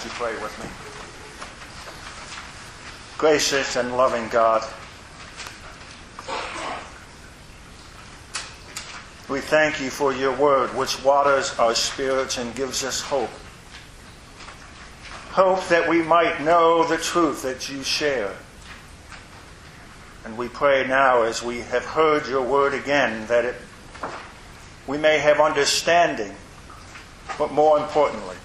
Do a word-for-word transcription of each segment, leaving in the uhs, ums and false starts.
you pray with me? Gracious and loving God, we thank you for your word, which waters our spirits and gives us hope. Hope that we might know the truth that you share. And we pray now, as we have heard your word again, that it, we may have understanding, but more importantly,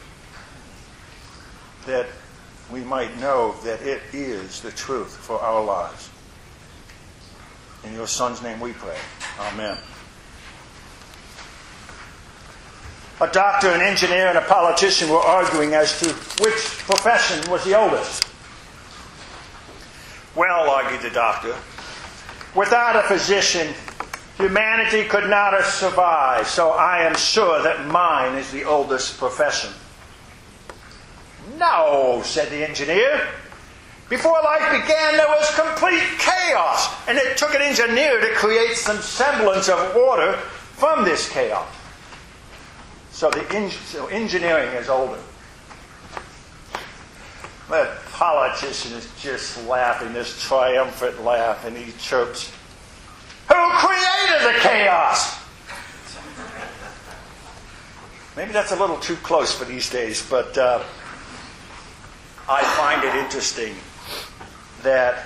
that we might know that it is the truth for our lives. In your Son's name we pray. Amen. A doctor, an engineer, and a politician were arguing as to which profession was the oldest. Well, argued the doctor, without a physician, humanity could not have survived, so I am sure that mine is the oldest profession. No, said the engineer. Before life began, there was complete chaos, and it took an engineer to create some semblance of order from this chaos. So the en- so engineering is older. The politician is just laughing, this triumphant laugh, and he chirps, "Who created the chaos?" Maybe that's a little too close for these days, but uh, I find it interesting that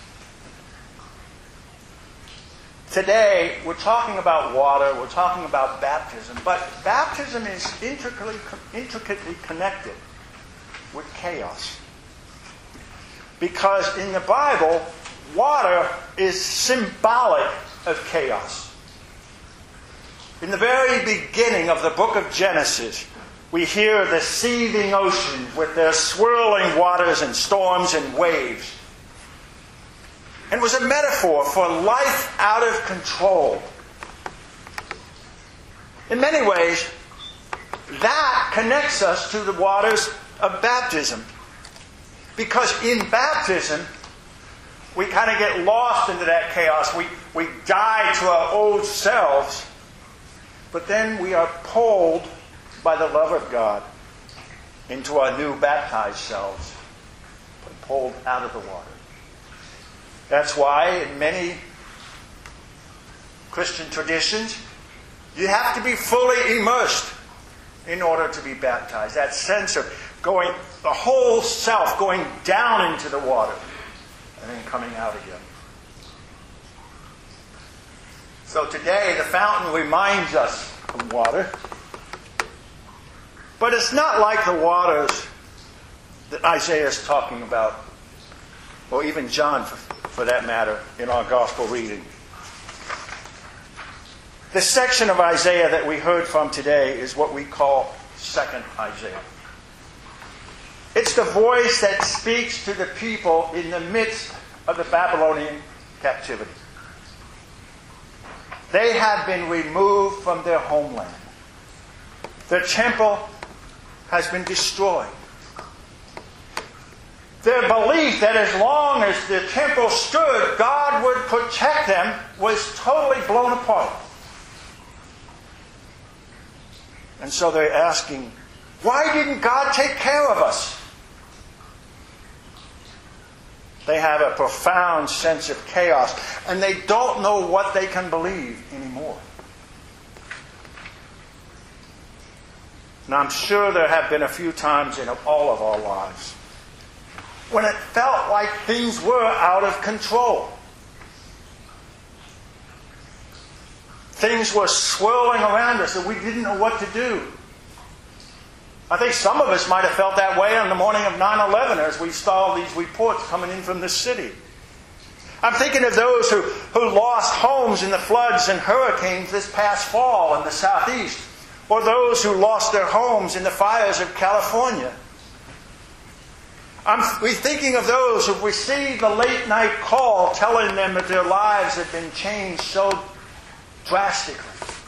today we're talking about water, we're talking about baptism, but baptism is intricately, intricately connected with chaos. Because in the Bible, water is symbolic of chaos. In the very beginning of the book of Genesis, we hear the seething ocean with their swirling waters and storms and waves. And it was a metaphor for life out of control. In many ways, that connects us to the waters of baptism. Because in baptism, we kind of get lost into that chaos. We, we die to our old selves, but then we are pulled by the love of God into our new baptized selves and pulled out of the water. That's why in many Christian traditions, you have to be fully immersed in order to be baptized. That sense of going, the whole self going down into the water and then coming out again. So today the fountain reminds us of water. But it's not like the waters that Isaiah is talking about, or even John, for, for that matter, in our gospel reading. The section of Isaiah that we heard from today is what we call Second Isaiah. It's the voice that speaks to the people in the midst of the Babylonian captivity. They have been removed from their homeland. Their temple has been destroyed. Their belief that as long as the temple stood, God would protect them was totally blown apart. And so they're asking, why didn't God take care of us? They have a profound sense of chaos, and they don't know what they can believe anymore. And I'm sure there have been a few times in all of our lives when it felt like things were out of control. Things were swirling around us and we didn't know what to do. I think some of us might have felt that way on the morning of nine eleven as we saw these reports coming in from the city. I'm thinking of those who, who lost homes in the floods and hurricanes this past fall in the southeast, or those who lost their homes in the fires of California. I'm we're thinking of those who received the late night call telling them that their lives had been changed so drastically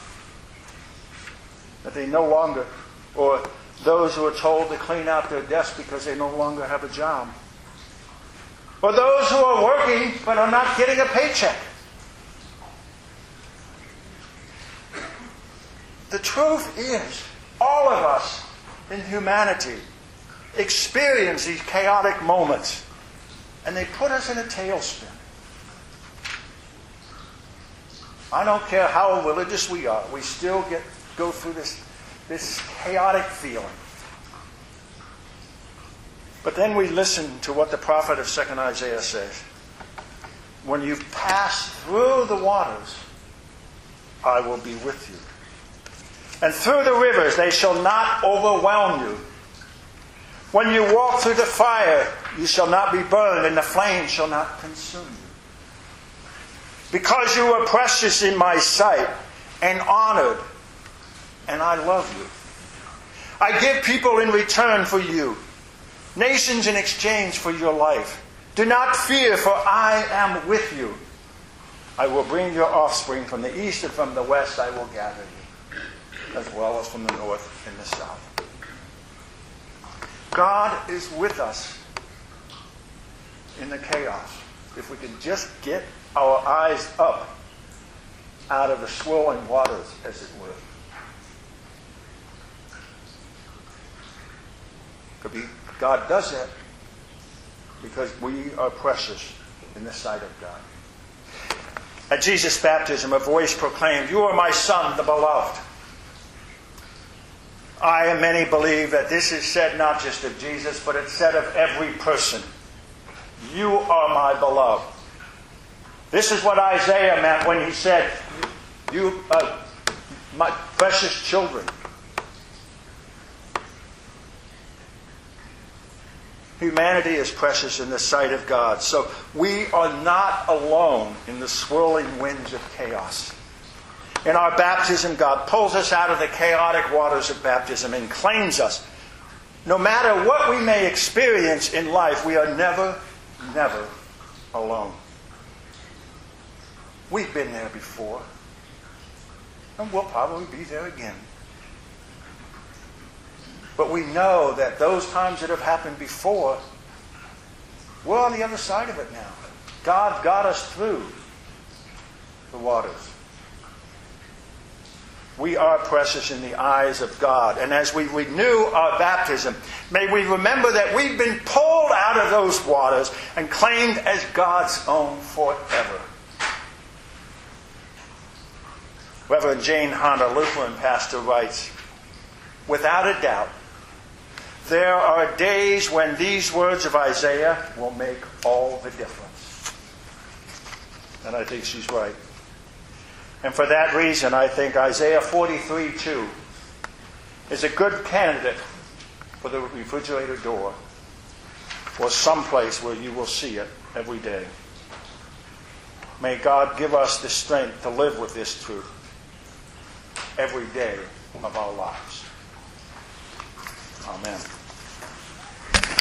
that they no longer, or those who are told to clean out their desks because they no longer have a job. Or those who are working but are not getting a paycheck. The truth is, all of us in humanity experience these chaotic moments, and they put us in a tailspin. I don't care how religious we are, we still get go through this, this chaotic feeling. But then we listen to what the prophet of Second Isaiah says. When you've passed through the waters, I will be with you. And through the rivers, they shall not overwhelm you. When you walk through the fire, you shall not be burned, and the flame shall not consume you. Because you are precious in my sight and honored, and I love you. I give people in return for you, nations in exchange for your life. Do not fear, for I am with you. I will bring your offspring from the east and from the west. I will gather you, as well as from the north and the south. God is with us in the chaos. If we can just get our eyes up out of the swirling waters, as it were. Could be God does that because we are precious in the sight of God. At Jesus' baptism, a voice proclaimed, "You are my Son, the beloved." I and many believe that this is said not just of Jesus, but it's said of every person. You are my beloved. This is what Isaiah meant when he said, "You are my precious children." Humanity is precious in the sight of God. So we are not alone in the swirling winds of chaos. In our baptism, God pulls us out of the chaotic waters of baptism and claims us. No matter what we may experience in life, we are never, never alone. We've been there before, and we'll probably be there again. But we know that those times that have happened before, we're on the other side of it now. God got us through the waters. We are precious in the eyes of God. And as we renew our baptism, may we remember that we've been pulled out of those waters and claimed as God's own forever. Reverend Jane Honda, Lutheran pastor, writes, "Without a doubt, there are days when these words of Isaiah will make all the difference." And I think she's right. And for that reason, I think Isaiah forty-three two is a good candidate for the refrigerator door, or someplace where you will see it every day. May God give us the strength to live with this truth every day of our lives. Amen.